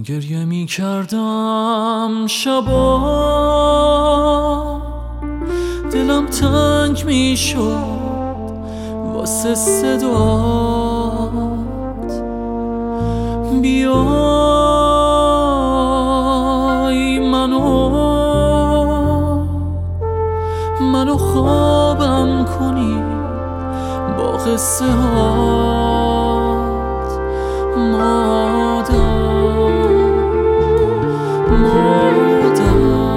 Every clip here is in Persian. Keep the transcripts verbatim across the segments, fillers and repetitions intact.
گریه می کردم شبا، دلم تنگ می شد واسه صدات. بیای منو منو خوابم کنی با قصه هات. مادر مادر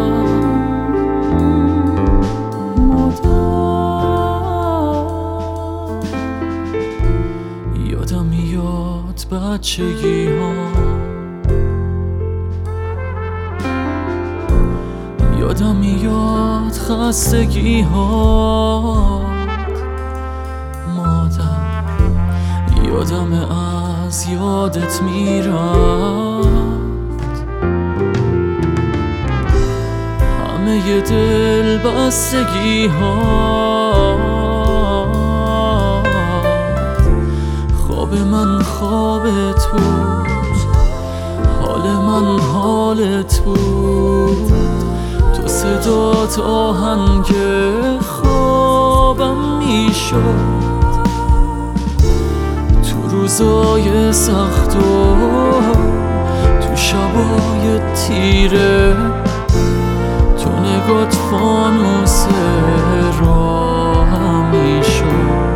مادر یادم میاد بچگی ها، یادم میاد خستگی ها. مادر یادم از یادت میرفت، همه دل بستگی ها. خواب من خوابت بود، حال من حالت بود. تو صدات آهنگ خوابم میشد تو روزای سخت و تو شبای تیره. تو نگات فانوس راهم میشد.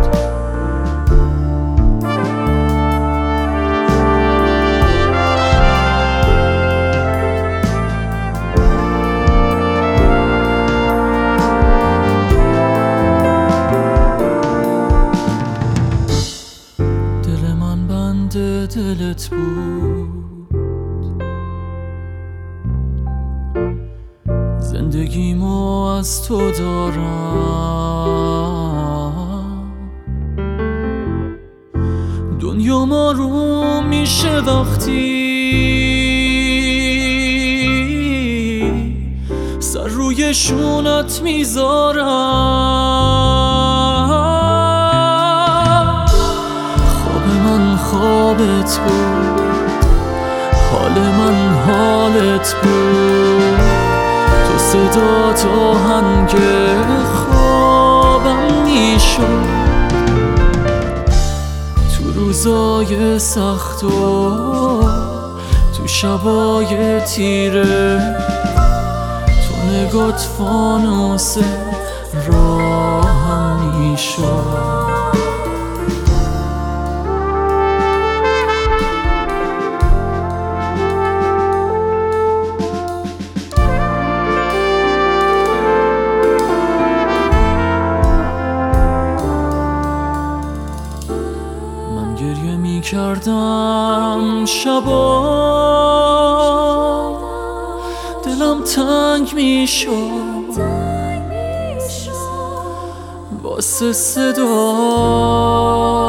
دلت بود، زندگیمو از تو دارم. دنیا ما رو میشه وقتی سر روی شونت میذارم. خوابت بود، حال من حالت بود. تو صدات آهنگ خوابم میشد تو روزای سخت و تو شبای تیره. تو نگات فانوس راهم میشد. گریه می کردم شبا، دلم تنگ می شد واسه صدا.